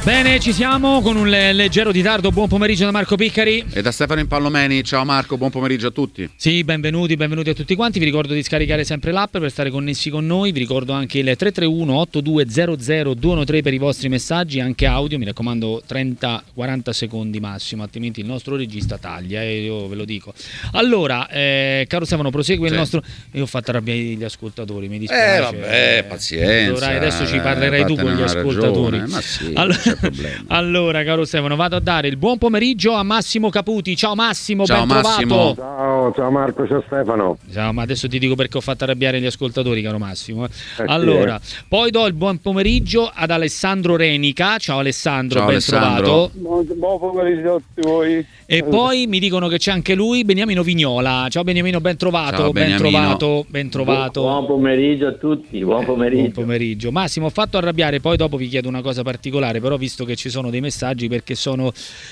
Bene, ci siamo con un leggero ritardo. Buon pomeriggio da Marco Piccari e da Stefano Impallomeni. Ciao Marco, buon pomeriggio a tutti. Sì, benvenuti a tutti quanti. Vi ricordo di scaricare sempre l'app per stare connessi con noi. Vi ricordo anche il 331-8200-213 per i vostri messaggi, anche audio. Mi raccomando 30-40 secondi massimo, altrimenti il nostro regista taglia, io ve lo dico. Allora, caro Stefano, prosegue il nostro... Io ho fatto arrabbiare gli ascoltatori, mi dispiace. Vabbè, pazienza. Allora, adesso ci parlerai tu con gli ascoltatori. Ma sì, allora, caro Stefano, vado a dare il buon pomeriggio a Massimo Caputi. Ciao Massimo, ciao, ben Massimo. trovato. Ciao Marco, ciao Stefano. Ciao, ma adesso ti dico perché ho fatto arrabbiare gli ascoltatori, caro Massimo. Allora, poi do il buon pomeriggio ad Alessandro Renica. Ciao Alessandro, ciao, ben Alessandro. trovato. Buon pomeriggio a tutti voi. E poi mi dicono che c'è anche lui, Beniamino Vignola. Ciao Beniamino, ben trovato. Ciao, ben trovato. Buon pomeriggio a tutti, buon pomeriggio. Massimo, ho fatto arrabbiare, poi dopo vi chiedo una cosa particolare, però visto che ci sono dei messaggi, perché sono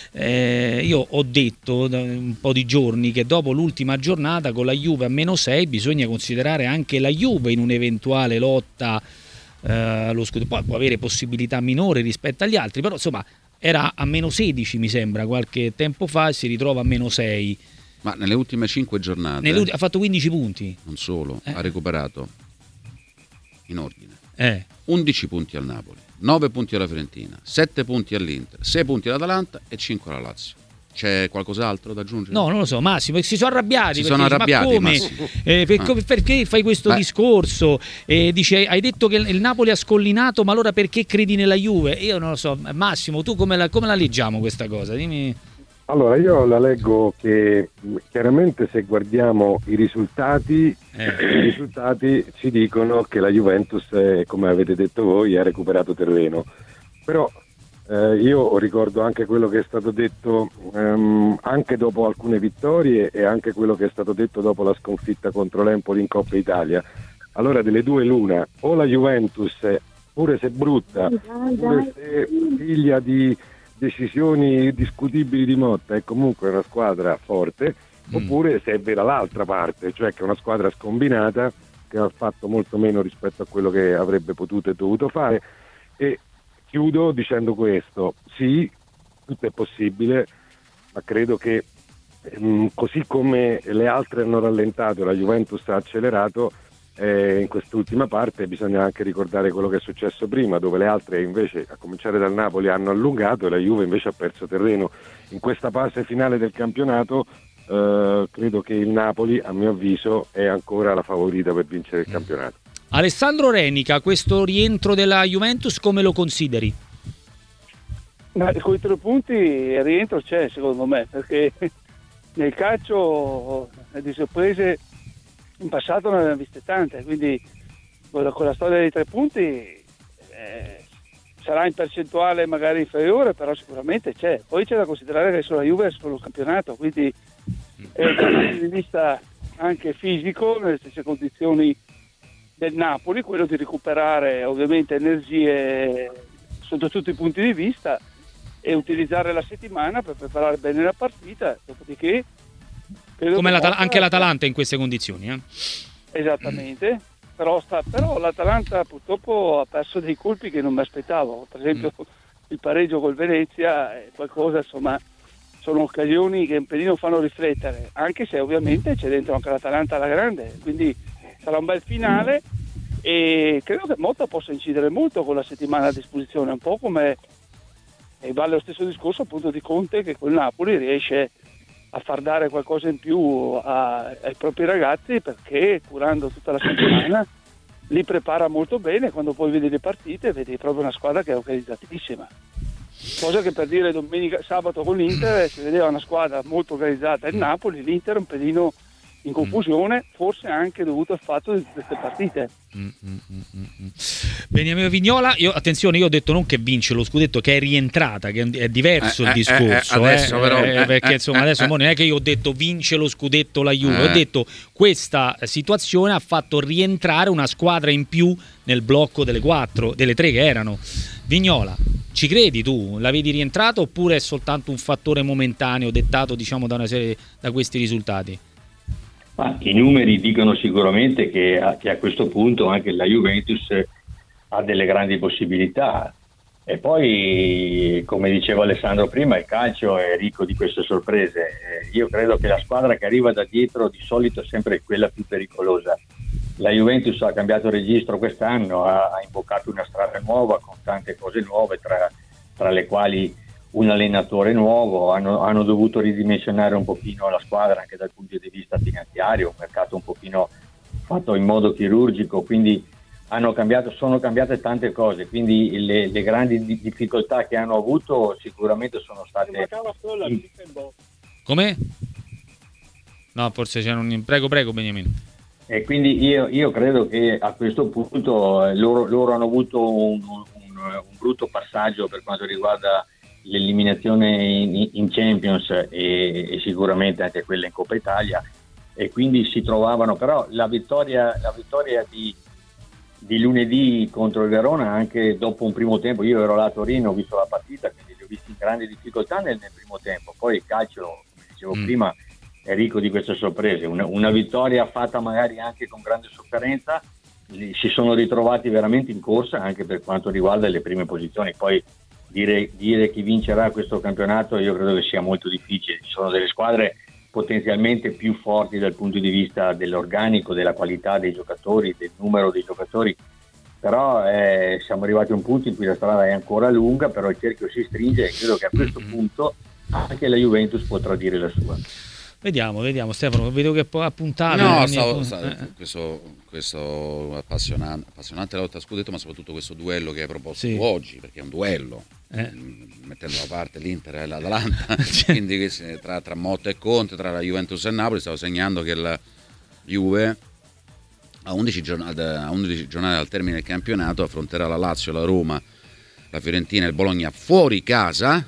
io ho detto da un po' di giorni che dopo l'ultima giornata con la Juve a -6 bisogna considerare anche la Juve in un'eventuale lotta allo scudetto. Poi può avere possibilità minori rispetto agli altri, però insomma era a -16 mi sembra qualche tempo fa e si ritrova a -6. Ma nelle ultime 5 giornate ha fatto 15 punti. Non solo, ha recuperato in ordine 11 punti al Napoli, 9 punti alla Fiorentina, 7 punti all'Inter, 6 punti all'Atalanta e 5 alla Lazio. C'è qualcos'altro da aggiungere? No, non lo so, Massimo, si sono arrabbiati. Ma come? Perché fai questo discorso? Dice, hai detto che il Napoli ha scollinato, ma allora perché credi nella Juve? Io non lo so. Massimo, tu come la leggiamo questa cosa? Dimmi. Allora, io la leggo che chiaramente se guardiamo i risultati ci dicono che la Juventus, come avete detto voi, ha recuperato terreno. Però io ricordo anche quello che è stato detto anche dopo alcune vittorie e anche quello che è stato detto dopo la sconfitta contro l'Empoli in Coppa Italia. Allora delle due l'una, o la Juventus, pure se brutta, pure se figlia di decisioni discutibili di Motta, è comunque una squadra forte, oppure se è vera l'altra parte, cioè che è una squadra scombinata che ha fatto molto meno rispetto a quello che avrebbe potuto e dovuto fare. E chiudo dicendo questo: sì, tutto è possibile, ma credo che così come le altre hanno rallentato, la Juventus ha accelerato, in quest'ultima parte bisogna anche ricordare quello che è successo prima, dove le altre invece, a cominciare dal Napoli, hanno allungato e la Juve invece ha perso terreno. In questa fase finale del campionato credo che il Napoli, a mio avviso, è ancora la favorita per vincere il campionato. Alessandro Renica, questo rientro della Juventus come lo consideri? Con i 3 punti il rientro c'è, secondo me, perché nel calcio di sorprese in passato ne abbiamo viste tante, quindi con la storia dei 3 punti sarà in percentuale magari inferiore, però sicuramente c'è. Poi c'è da considerare che sulla Juve è solo campionato, quindi dal punto di vista anche fisico, nelle stesse condizioni del Napoli, quello di recuperare ovviamente energie sotto tutti i punti di vista e utilizzare la settimana per preparare bene la partita, dopodiché come anche l'Atalanta in queste condizioni. Esattamente, però l'Atalanta purtroppo ha perso dei colpi che non mi aspettavo, per esempio il pareggio col Venezia è qualcosa, insomma, sono occasioni che un pelino fanno riflettere, anche se ovviamente c'è dentro anche l'Atalanta alla grande, quindi sarà un bel finale e credo che Motta possa incidere molto con la settimana a disposizione, un po' come, e vale lo stesso discorso appunto di Conte, che col Napoli riesce a far dare qualcosa in più ai propri ragazzi, perché curando tutta la settimana li prepara molto bene. Quando poi vedi le partite vedi proprio una squadra che è organizzatissima, cosa che per dire sabato con l'Inter si vedeva una squadra molto organizzata, il Napoli, l'Inter un pelino in confusione, forse anche dovuto al fatto di queste partite. Beniamino Vignola, attenzione, io ho detto non che vince lo scudetto, che è rientrata, che è diverso il discorso, adesso, però, perché insomma adesso non è che io ho detto vince lo scudetto la Juve, ho detto questa situazione ha fatto rientrare una squadra in più nel blocco delle 3 che erano. Vignola, ci credi tu? La vedi rientrato oppure è soltanto un fattore momentaneo dettato, diciamo, da questi risultati? Ma i numeri dicono sicuramente che a questo punto anche la Juventus ha delle grandi possibilità. E poi, come diceva Alessandro prima, il calcio è ricco di queste sorprese. Io credo che la squadra che arriva da dietro di solito è sempre quella più pericolosa. La Juventus ha cambiato registro quest'anno, ha imboccato una strada nuova con tante cose nuove, tra le quali un allenatore nuovo. Hanno dovuto ridimensionare un pochino la squadra anche dal punto di vista finanziario, un mercato un pochino fatto in modo chirurgico, quindi sono cambiate tante cose, quindi le grandi difficoltà che hanno avuto sicuramente sono state... Come? No, forse c'è un... Prego Beniamino. E quindi io credo che a questo punto loro hanno avuto un brutto passaggio per quanto riguarda l'eliminazione in Champions e sicuramente anche quella in Coppa Italia, e quindi si trovavano, però la vittoria di lunedì contro il Verona, anche dopo un primo tempo, io ero là a Torino, ho visto la partita, quindi li ho visti in grande difficoltà nel primo tempo. Poi il calcio, come dicevo prima, è ricco di queste sorprese. Una vittoria fatta magari anche con grande sofferenza, si sono ritrovati veramente in corsa anche per quanto riguarda le prime posizioni. Poi dire chi vincerà questo campionato io credo che sia molto difficile. Ci sono delle squadre potenzialmente più forti dal punto di vista dell'organico, della qualità dei giocatori, del numero dei giocatori, però siamo arrivati a un punto in cui la strada è ancora lunga, però il cerchio si stringe e credo che a questo punto anche la Juventus potrà dire la sua. Vediamo Stefano, vedo che può appuntare. Questo appassionante lotta a scudetto, ma soprattutto questo duello che hai proposto tu oggi, perché è un duello, mettendo da parte l'Inter e l'Atalanta, quindi tra Motta e Conte, tra la Juventus e Napoli, stavo segnando che la Juve a 11 giornate dal termine del campionato affronterà la Lazio, la Roma, la Fiorentina e il Bologna fuori casa,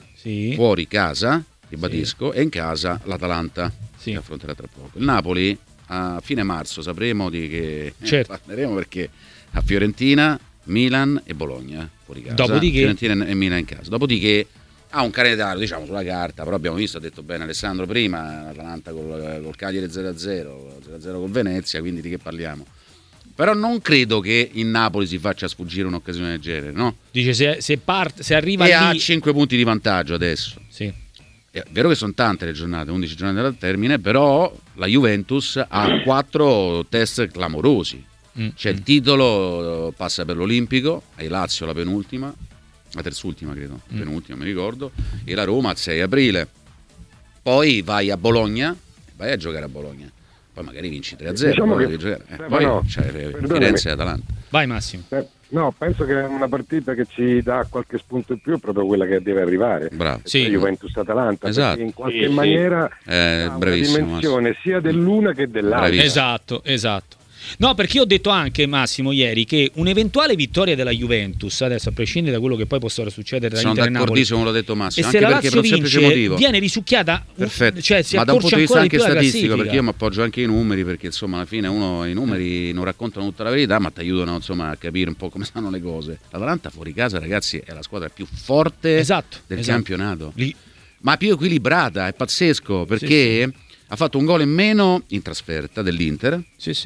ribadisco, e in casa l'Atalanta, che affronterà tra poco. Il Napoli a fine marzo sapremo di che parleremo, perché a Fiorentina, Milan e Bologna fuori casa, Fiorentina e Milan in casa. Dopodiché ha un calendario, diciamo, sulla carta, però abbiamo visto, ha detto bene Alessandro prima, l'Atalanta col Cagliari 0-0 col Venezia, quindi di che parliamo? Però non credo che in Napoli si faccia sfuggire un'occasione del genere, no? Dice se arriva e lì... ha 5 punti di vantaggio adesso. Sì. È vero che sono tante le giornate, 11 giornate dal termine, però la Juventus ha 4 test clamorosi. C'è il titolo, passa per l'Olimpico, hai Lazio la penultima, la terzultima credo, penultima mi ricordo, e la Roma il 6 aprile. Poi vai a Bologna, vai a giocare a Bologna. Poi magari vinci 3-0, diciamo poi c'è Firenze e Atalanta. Vai Massimo. No, penso che una partita che ci dà qualche spunto in più è proprio quella che deve arrivare. Bravo. Sì. Juventus-Atalanta, esatto. Perché in qualche maniera ha una dimensione sia dell'una che dell'altra. Esatto. No, perché io ho detto anche, Massimo, ieri, che un'eventuale vittoria della Juventus, adesso a prescindere da quello che poi possa succedere tra Inter e Napoli, sono d'accordissimo, l'ho detto Massimo, e se anche la Lazio vince viene risucchiata, cioè si ma da un punto di vista anche statistico, classifica. perché io mi appoggio anche ai numeri, perché insomma alla fine i numeri non raccontano tutta la verità, ma ti aiutano insomma a capire un po' come stanno le cose. L'Atalanta fuori casa, ragazzi, è la squadra più forte del campionato, ma più equilibrata, è pazzesco, perché ha fatto un gol in meno in trasferta dell'Inter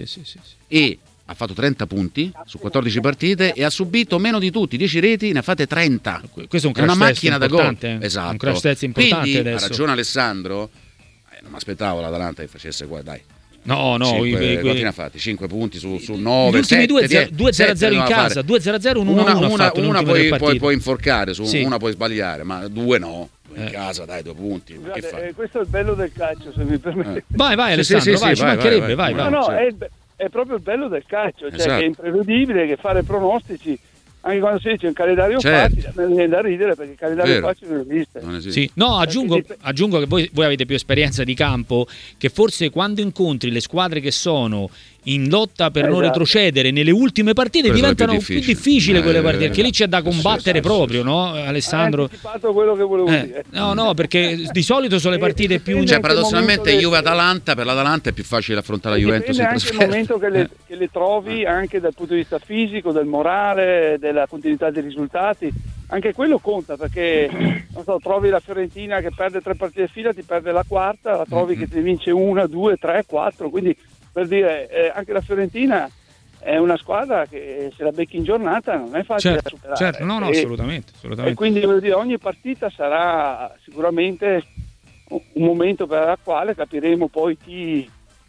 e ha fatto 30 punti su 14 partite e ha subito meno di tutti, 10 reti, ne ha fatte 30. Questo è una macchina da gol. Esatto. Un crash test importante. Quindi adesso. Ha ragione Alessandro, non mi aspettavo l'Atalanta che facesse qua, dai. No, quanti ne ha fatti? 5 punti su 9, gli ultimi 7, 2-0 in casa, 2-0-1-1 una puoi inforcare, una puoi sbagliare, ma 2 no. In casa, dai, 2 punti. Scusate, che fa? Questo è il bello del calcio, se mi permette. Vai Alessandro, ci mancherebbe, vai. No, è proprio il bello del calcio, cioè che è imprevedibile, che fare pronostici, anche quando si dice un calendario facile, mi viene da ridere, perché il calendario facile non esiste. Sì. No, aggiungo che voi avete più esperienza di campo, che forse quando incontri le squadre che sono in lotta per non retrocedere nelle ultime partite diventano più difficili quelle partite, perché lì c'è da combattere proprio, no Alessandro? Hai anticipato quello che volevo dire. No, perché di solito sono le partite più... Cioè paradossalmente Juve-Atalanta, per l'Atalanta è più facile affrontare la Juventus in trasferta. Dipende anche il momento che le trovi, anche dal punto di vista fisico, del morale, della continuità dei risultati, anche quello conta, perché non so, trovi la Fiorentina che perde 3 partite di fila, ti perde la quarta, la trovi che ti vince 1, 2, 3, 4, quindi per dire anche la Fiorentina è una squadra che se la becchi in giornata non è facile da superare. Certo, no, assolutamente. E quindi voglio dire, ogni partita sarà sicuramente un momento per la quale capiremo poi chi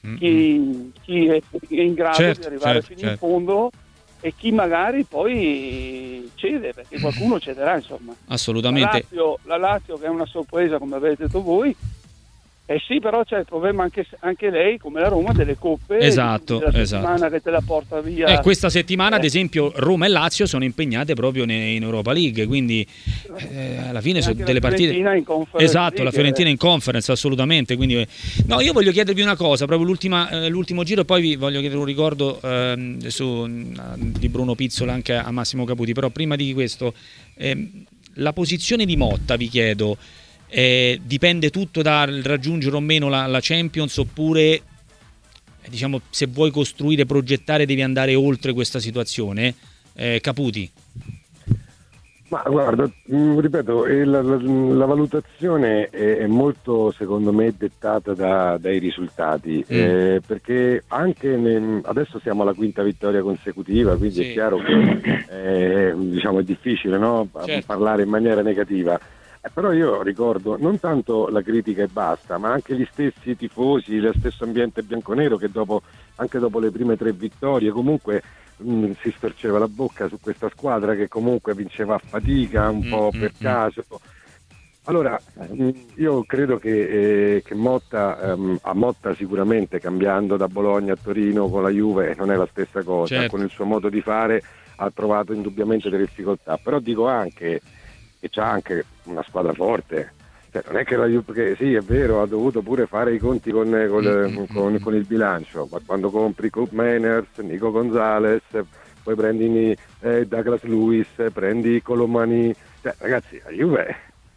è in grado di arrivare fino in fondo e chi magari poi cede, perché qualcuno cederà, insomma. Assolutamente. La Lazio che è una sorpresa, come avete detto voi. Sì, però c'è il problema anche lei, come la Roma, delle coppe. Esatto. Settimana che te la porta via. Questa settimana, ad esempio, Roma e Lazio sono impegnate proprio in Europa League, quindi alla fine sono delle partite. Esatto, la Fiorentina in Conference, assolutamente. Quindi, no, io voglio chiedervi una cosa, proprio l'ultimo giro, e poi vi voglio chiedere un ricordo di Bruno Pizzola anche a Massimo Caputi. Però prima di questo, la posizione di Motta, vi chiedo. Dipende tutto dal raggiungere o meno la Champions, oppure diciamo, se vuoi costruire, progettare, devi andare oltre questa situazione? Caputi? Ma guarda, ripeto, la valutazione è molto, secondo me, dettata dai risultati, perché anche adesso siamo alla quinta vittoria consecutiva, quindi è chiaro che diciamo, è difficile, no? Parlare in maniera negativa. Però io ricordo non tanto la critica e basta, ma anche gli stessi tifosi, lo stesso ambiente bianconero che anche dopo le prime 3 vittorie comunque si storceva la bocca su questa squadra che comunque vinceva a fatica, un po' per caso. Allora, io credo che Motta, a Motta sicuramente, cambiando da Bologna a Torino con la Juve, non è la stessa cosa, con il suo modo di fare ha trovato indubbiamente delle difficoltà, però dico anche che c'ha anche una squadra forte, cioè, non è che la Juve, sì, è vero, ha dovuto pure fare i conti con il bilancio, ma quando compri Coop Manners, Nico Gonzalez, poi prendi Douglas Lewis, prendi Colomani, cioè, ragazzi, la Juve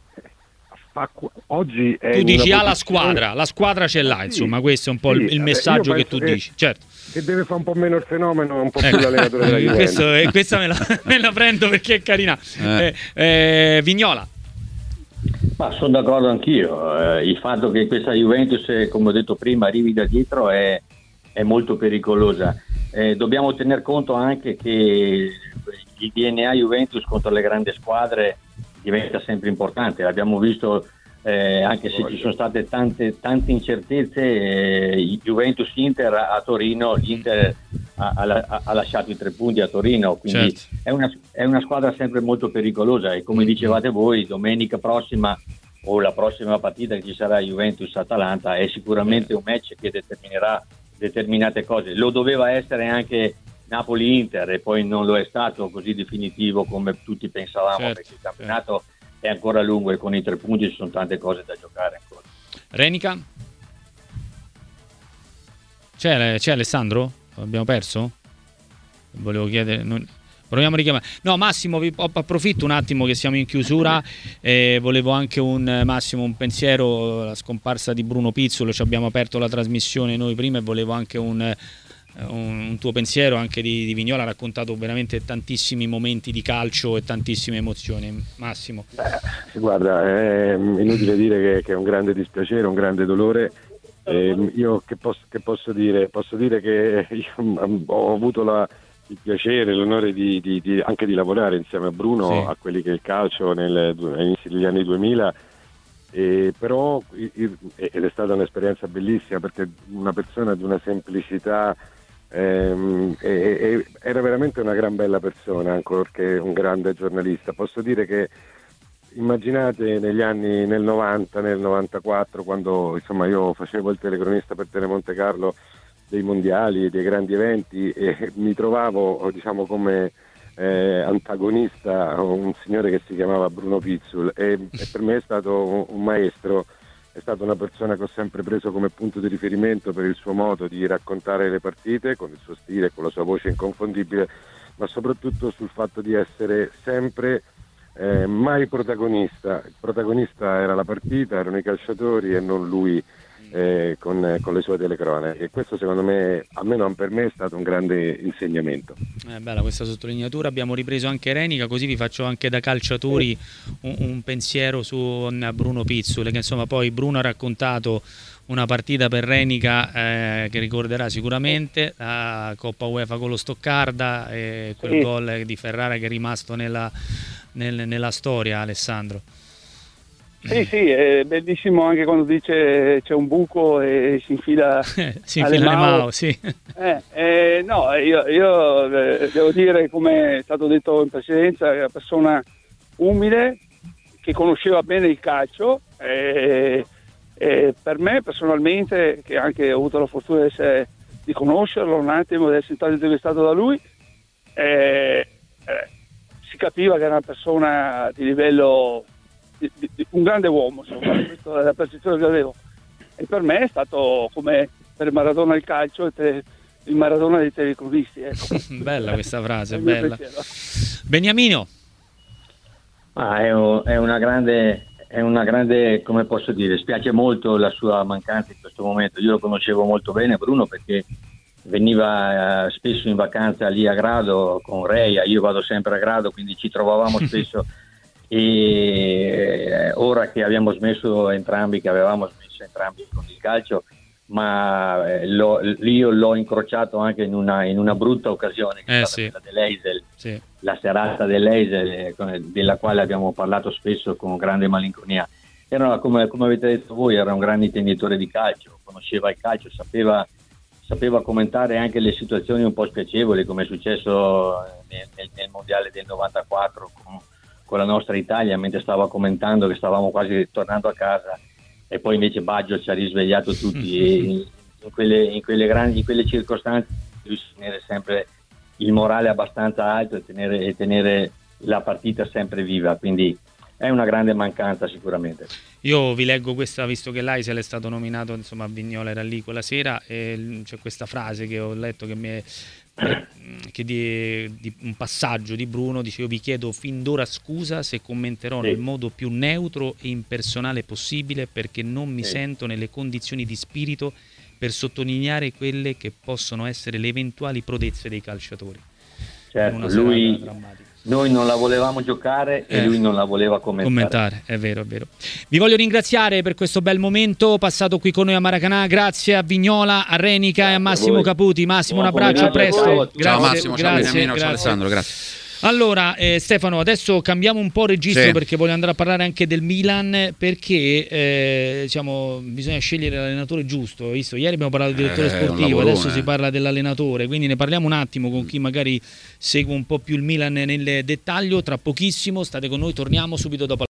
oggi è, tu dici la squadra ce l'ha, insomma, questo è un po' il messaggio che tu dici, certo, che deve fare un po' meno il fenomeno, un po' più l'allenatore della Juventus. Questa me la prendo perché è carina. Vignola. Ma sono d'accordo anch'io, il fatto che questa Juventus, come ho detto prima, arrivi da dietro è molto pericolosa. Dobbiamo tener conto anche che il DNA Juventus contro le grandi squadre diventa sempre importante, l'abbiamo visto anche se ci sono state tante incertezze, Juventus-Inter a Torino, l'Inter ha lasciato i 3 punti a Torino, quindi è una squadra sempre molto pericolosa e come dicevate voi, domenica prossima o la prossima partita che ci sarà Juventus-Atalanta è sicuramente un match che determinerà determinate cose. Lo doveva essere anche Napoli-Inter e poi non lo è stato così definitivo come tutti pensavamo, perché il campionato è ancora lungo e con i 3 punti ci sono tante cose da giocare ancora. Renica? C'è Alessandro? Abbiamo perso? Volevo chiedere... Proviamo a richiamare. No, Massimo, approfitto un attimo che siamo in chiusura. Volevo anche un pensiero, la scomparsa di Bruno Pizzolo. Ci abbiamo aperto la trasmissione noi prima e volevo anche un tuo pensiero anche di Vignola. Ha raccontato veramente tantissimi momenti di calcio e tantissime emozioni. Massimo. Guarda, è inutile dire che è un grande dispiacere, un grande dolore. Io che posso dire? Posso dire che io ho avuto il piacere, l'onore anche di lavorare insieme a Bruno a quelli che è il calcio all'inizio degli anni 2000, però ed è stata un'esperienza bellissima perché una persona di una semplicità, era veramente una gran bella persona, ancorché un grande giornalista. Posso dire che immaginate nel 90, nel 94, quando insomma io facevo il telecronista per Telemonte Carlo dei mondiali, dei grandi eventi, e mi trovavo diciamo come antagonista un signore che si chiamava Bruno Pizzul e per me è stato un maestro, è stata una persona che ho sempre preso come punto di riferimento per il suo modo di raccontare le partite, con il suo stile, con la sua voce inconfondibile, ma soprattutto sul fatto di essere sempre mai protagonista. Il protagonista era la partita, erano i calciatori e non lui. con le sue telecronache. Questo secondo me, almeno per me, è stato un grande insegnamento. Bella questa sottolineatura. Abbiamo ripreso anche Renica, così vi faccio anche da calciatori un pensiero su Bruno Pizzule, che insomma poi Bruno ha raccontato una partita per Renica che ricorderà sicuramente, la Coppa UEFA con lo Stoccarda e quel gol di Ferrara che è rimasto nella storia, Alessandro. Sì, è bellissimo anche quando dice c'è un buco e si infila alle Mao. Sì. No, io devo dire, come è stato detto in precedenza, è una persona umile che conosceva bene il calcio. Per me personalmente, che anche ho avuto la fortuna di conoscerlo un attimo, di essere stato intervistato da lui, si capiva che era una persona di livello, un grande uomo, insomma, questa è la percezione che avevo. E per me è stato come per Maradona il calcio e il Maradona dei telecronisti. Ecco. Bella questa frase, bella. Beniamino. È una grande, come posso dire, spiace molto la sua mancanza in questo momento. Io lo conoscevo molto bene, Bruno, perché veniva spesso in vacanza lì a Grado con Reia, io vado sempre a Grado, quindi ci trovavamo spesso. E ora che avevamo smesso entrambi con il calcio, ma io l'ho incrociato anche in una brutta occasione, che è stata quella dell'Eisel, la serata dell'Eisel, della quale abbiamo parlato spesso con grande malinconia. Era, come avete detto voi, era un grande intenditore di calcio, conosceva il calcio, sapeva commentare anche le situazioni un po' spiacevoli, come è successo nel mondiale del 94 con la nostra Italia, mentre stava commentando che stavamo quasi tornando a casa, e poi invece Baggio ci ha risvegliato tutti. E in quelle circostanze bisogna tenere sempre il morale abbastanza alto e tenere la partita sempre viva, quindi è una grande mancanza sicuramente. Io vi leggo questa, visto che l'Aisel è stato nominato, insomma Vignola era lì quella sera, e c'è questa frase che ho letto che di un passaggio di Bruno, dice: io vi chiedo fin d'ora scusa se commenterò nel modo più neutro e impersonale possibile, perché non mi sento nelle condizioni di spirito per sottolineare quelle che possono essere le eventuali prodezze dei calciatori. Certo, noi non la volevamo giocare e lui non la voleva commentare. È vero. Vi voglio ringraziare per questo bel momento passato qui con noi a Maracanã. Grazie a Vignola, a Renica e a Massimo Caputi. Massimo, un abbraccio, a presto. Grazie, ciao Massimo, ciao Beniamino, ciao Alessandro, grazie. Allora Stefano, adesso cambiamo un po' registro, perché voglio andare a parlare anche del Milan, perché bisogna scegliere l'allenatore giusto. Visto, ieri abbiamo parlato del direttore sportivo, adesso si parla dell'allenatore, quindi ne parliamo un attimo con chi magari segue un po' più il Milan nel dettaglio. Tra pochissimo state con noi, torniamo subito dopo.